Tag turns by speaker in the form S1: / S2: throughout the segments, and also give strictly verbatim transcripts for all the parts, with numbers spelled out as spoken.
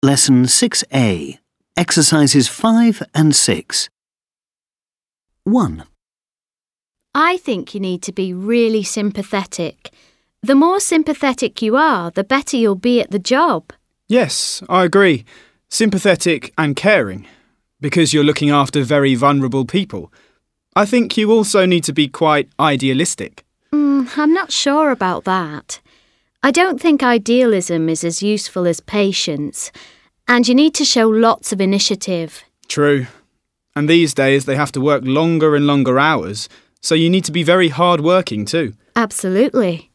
S1: Lesson six A. Exercises five and six. one.
S2: I think you need to be really sympathetic. The more sympathetic you are, the better you'll be at the job.
S3: Yes, I agree. Sympathetic and caring, because you're looking after very vulnerable people. I think you also need to be quite idealistic.
S2: Mm, I'm not sure about that. I don't think idealism is as useful as patience, and you need to show lots of initiative.
S3: True. And these days they have to work longer and longer hours, so you need to be very hard-working too.
S2: Absolutely.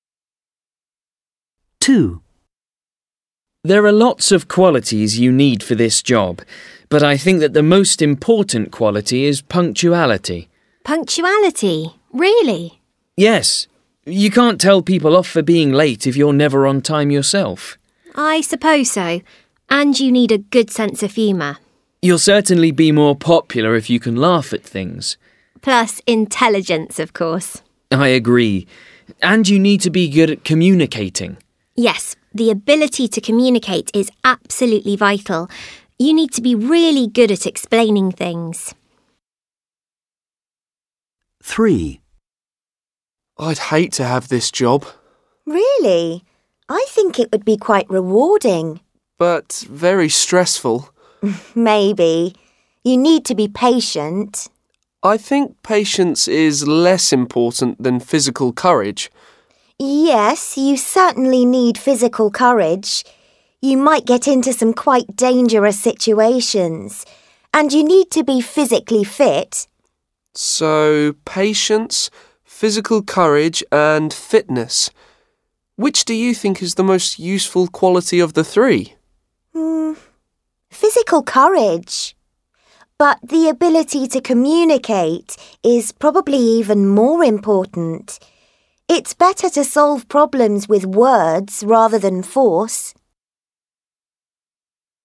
S1: two.
S4: There are lots of qualities you need for this job, but I think that the most important quality is punctuality.
S5: Punctuality? Really?
S4: Yes. You can't tell people off for being late if you're never on time yourself.
S5: I suppose so. And you need a good sense of humour.
S4: You'll certainly be more popular if you can laugh at things.
S5: Plus intelligence, of course.
S4: I agree. And you need to be good at communicating.
S5: Yes, the ability to communicate is absolutely vital. You need to be really good at explaining things.
S1: three.
S6: I'd hate to have this job.
S7: Really? I think it would be quite rewarding.
S6: But very stressful.
S7: Maybe. You need to be patient.
S6: I think patience is less important than physical courage.
S7: Yes, you certainly need physical courage. You might get into some quite dangerous situations. And you need to be physically fit.
S6: So, patience, physical courage and fitness. Which do you think is the most useful quality of the three?
S7: Hmm, physical courage. But the ability to communicate is probably even more important. It's better to solve problems with words rather than force.